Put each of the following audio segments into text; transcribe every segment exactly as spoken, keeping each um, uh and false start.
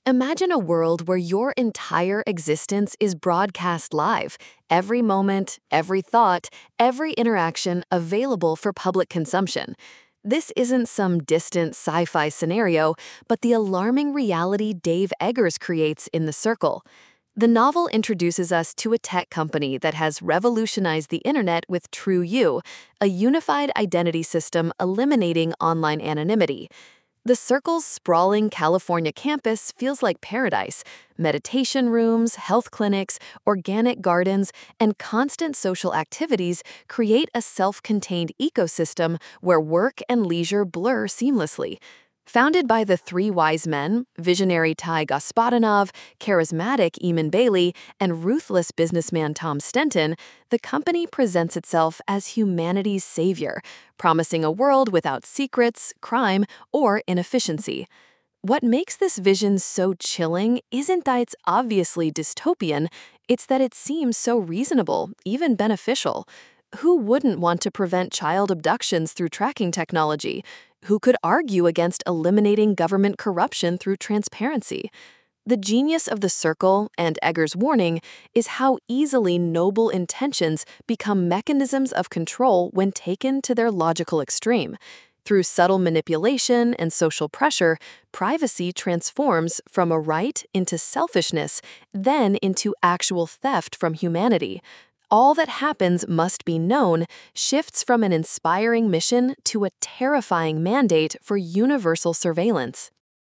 Imagine a world where your entire existence is broadcast live, every moment, every thought, every interaction available for public consumption. This isn't some distant sci fi scenario, but the alarming reality Dave Eggers creates in The Circle. The novel introduces us to a tech company that has revolutionized the internet with TrueU, a unified identity system eliminating online anonymity. The Circle's sprawling California campus feels like paradise. Meditation rooms, health clinics, organic gardens, and constant social activities create a self-contained ecosystem where work and leisure blur seamlessly. Founded by the three wise men, visionary Ty Gospodinov, charismatic Eamon Bailey, and ruthless businessman Tom Stenton, the company presents itself as humanity's savior, promising a world without secrets, crime, or inefficiency. What makes this vision so chilling isn't that it's obviously dystopian, it's that it seems so reasonable, even beneficial. Who wouldn't want to prevent child abductions through tracking technology? Who could argue against eliminating government corruption through transparency? The genius of The Circle and Eggers' warning is how easily noble intentions become mechanisms of control when taken to their logical extreme. Through subtle manipulation and social pressure, privacy transforms from a right into selfishness, then into actual theft from humanity. All that happens must be known shifts from an inspiring mission to a terrifying mandate for universal surveillance.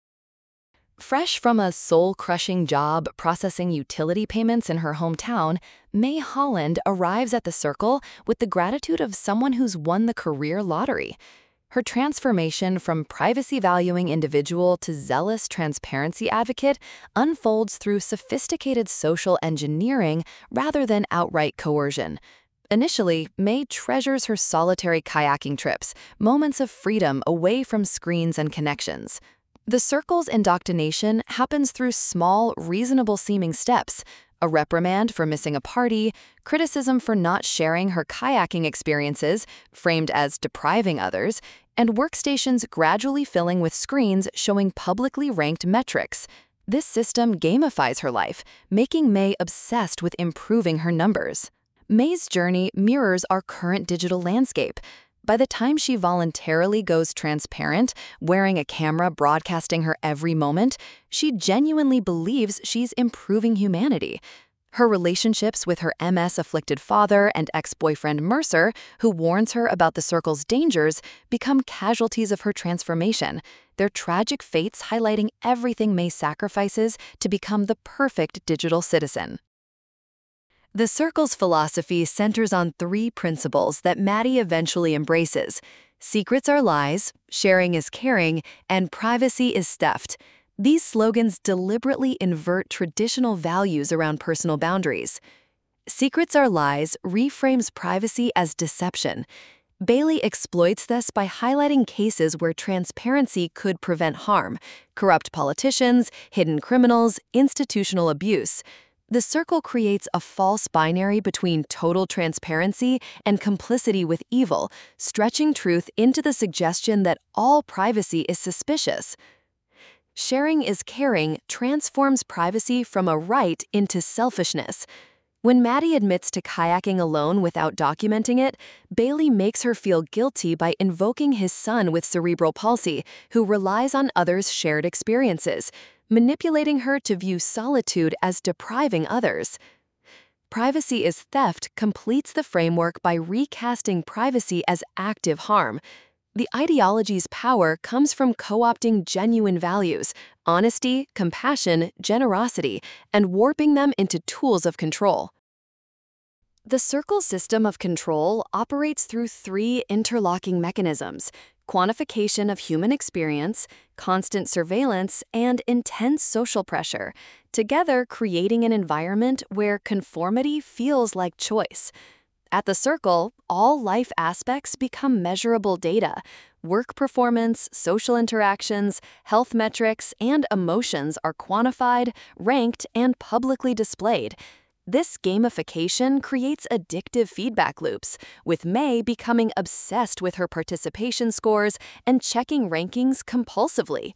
Fresh from a soul-crushing job processing utility payments in her hometown, May Holland arrives at The Circle with the gratitude of someone who's won the career lottery. Her transformation from privacy-valuing individual to zealous transparency advocate unfolds through sophisticated social engineering rather than outright coercion. Initially, May treasures her solitary kayaking trips, moments of freedom away from screens and connections. The Circle's indoctrination happens through small, reasonable-seeming steps: a reprimand for missing a party, criticism for not sharing her kayaking experiences, framed as depriving others, and workstations gradually filling with screens showing publicly ranked metrics. This system gamifies her life, making May obsessed with improving her numbers. May's journey mirrors our current digital landscape. By the time she voluntarily goes transparent, wearing a camera broadcasting her every moment, she genuinely believes she's improving humanity. Her relationships with her M S-afflicted father and ex-boyfriend Mercer, who warns her about The Circle's dangers, become casualties of her transformation, their tragic fates highlighting everything May sacrifices to become the perfect digital citizen. The Circle's philosophy centers on three principles that Maddie eventually embraces: secrets are lies, sharing is caring, and privacy is theft. These slogans deliberately invert traditional values around personal boundaries. Secrets are lies reframes privacy as deception. Bailey exploits this by highlighting cases where transparency could prevent harm: corrupt politicians, hidden criminals, institutional abuse. The Circle creates a false binary between total transparency and complicity with evil, stretching truth into the suggestion that all privacy is suspicious. Sharing is caring transforms privacy from a right into selfishness. When Maddie admits to kayaking alone without documenting it, Bailey makes her feel guilty by invoking his son with cerebral palsy, who relies on others' shared experiences, manipulating her to view solitude as depriving others. Privacy is theft completes the framework by recasting privacy as active harm. The ideology's power comes from co-opting genuine values, honesty, compassion, generosity, and warping them into tools of control. The Circle system of control operates through three interlocking mechanisms: quantification of human experience, constant surveillance, and intense social pressure, together creating an environment where conformity feels like choice. At The Circle, all life aspects become measurable data. Work performance, social interactions, health metrics, and emotions are quantified, ranked, and publicly displayed. This gamification creates addictive feedback loops, with May becoming obsessed with her participation scores and checking rankings compulsively.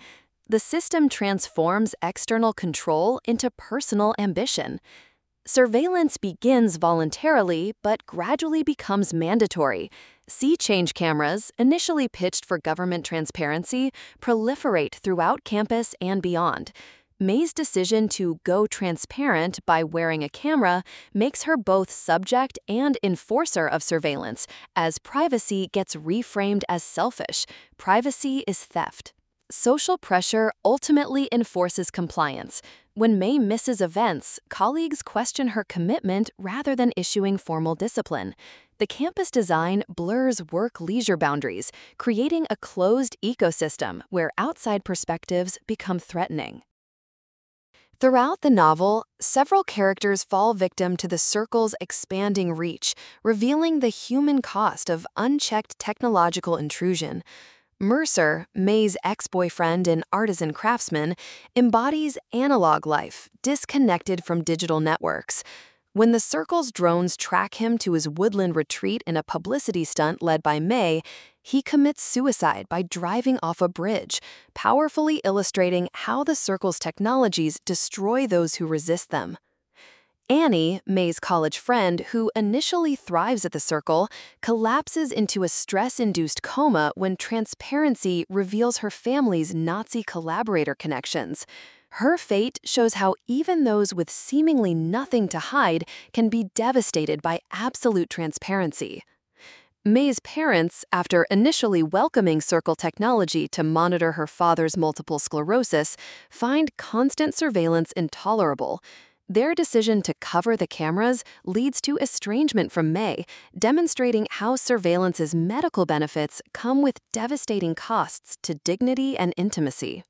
The system transforms external control into personal ambition. Surveillance begins voluntarily but gradually becomes mandatory. Sea change cameras, initially pitched for government transparency, proliferate throughout campus and beyond. May's decision to go transparent by wearing a camera makes her both subject and enforcer of surveillance, as privacy gets reframed as selfish. Privacy is theft. Social pressure ultimately enforces compliance. When May misses events, colleagues question her commitment rather than issuing formal discipline. The campus design blurs work-leisure boundaries, creating a closed ecosystem where outside perspectives become threatening. Throughout the novel, several characters fall victim to the circle's expanding reach, revealing the human cost of unchecked technological intrusion. Mercer, May's ex-boyfriend and artisan craftsman, embodies analog life, disconnected from digital networks. When the Circle's drones track him to his woodland retreat in a publicity stunt led by May, he commits suicide by driving off a bridge, powerfully illustrating how the Circle's technologies destroy those who resist them. Annie, May's college friend, who initially thrives at the Circle, collapses into a stress-induced coma when transparency reveals her family's Nazi collaborator connections. Her fate shows how even those with seemingly nothing to hide can be devastated by absolute transparency. May's parents, after initially welcoming Circle technology to monitor her father's multiple sclerosis, find constant surveillance intolerable. Their decision to cover the cameras leads to estrangement from May, demonstrating how surveillance's medical benefits come with devastating costs to dignity and intimacy.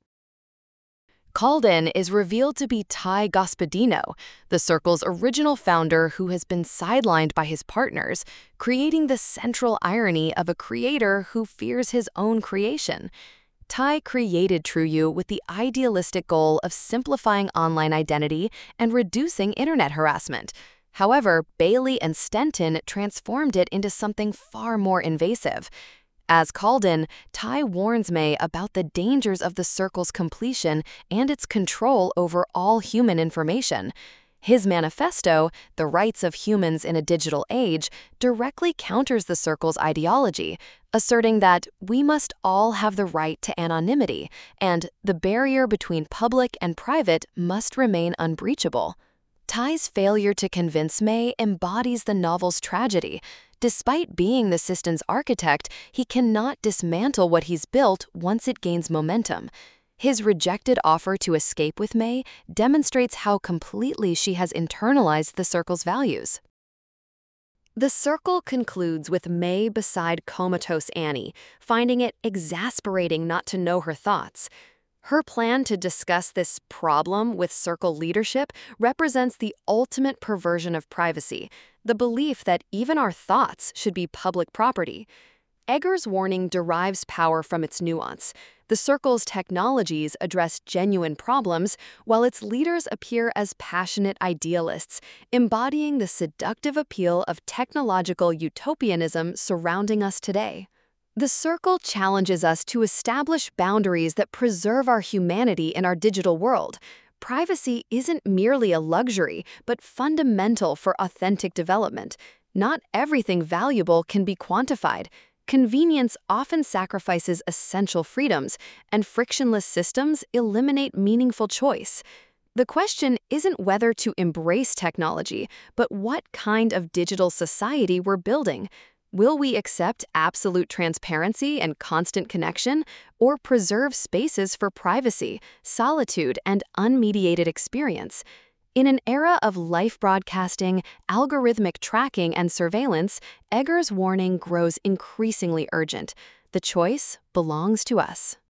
Calden is revealed to be Ty Gospodino, the Circle's original founder who has been sidelined by his partners, creating the central irony of a creator who fears his own creation. Ty created TrueU with the idealistic goal of simplifying online identity and reducing internet harassment. However, Bailey and Stenton transformed it into something far more invasive. As Calden, Ty warns May about the dangers of the Circle's completion and its control over all human information. His manifesto, The Rights of Humans in a Digital Age, directly counters the Circle's ideology, asserting that we must all have the right to anonymity, and the barrier between public and private must remain unbreachable. Ty's failure to convince May embodies the novel's tragedy. Despite being the system's architect, he cannot dismantle what he's built once it gains momentum. His rejected offer to escape with May demonstrates how completely she has internalized the Circle's values. The Circle concludes with May beside comatose Annie, finding it exasperating not to know her thoughts. Her plan to discuss this problem with Circle leadership represents the ultimate perversion of privacy, the belief that even our thoughts should be public property. Egger's warning derives power from its nuance. The Circle's technologies address genuine problems, while its leaders appear as passionate idealists, embodying the seductive appeal of technological utopianism surrounding us today. The Circle challenges us to establish boundaries that preserve our humanity in our digital world. Privacy isn't merely a luxury, but fundamental for authentic development. Not everything valuable can be quantified. Convenience often sacrifices essential freedoms, and frictionless systems eliminate meaningful choice. The question isn't whether to embrace technology, but what kind of digital society we're building. Will we accept absolute transparency and constant connection, or preserve spaces for privacy, solitude, and unmediated experience? In an era of live broadcasting, algorithmic tracking, and surveillance, Egger's warning grows increasingly urgent. The choice belongs to us.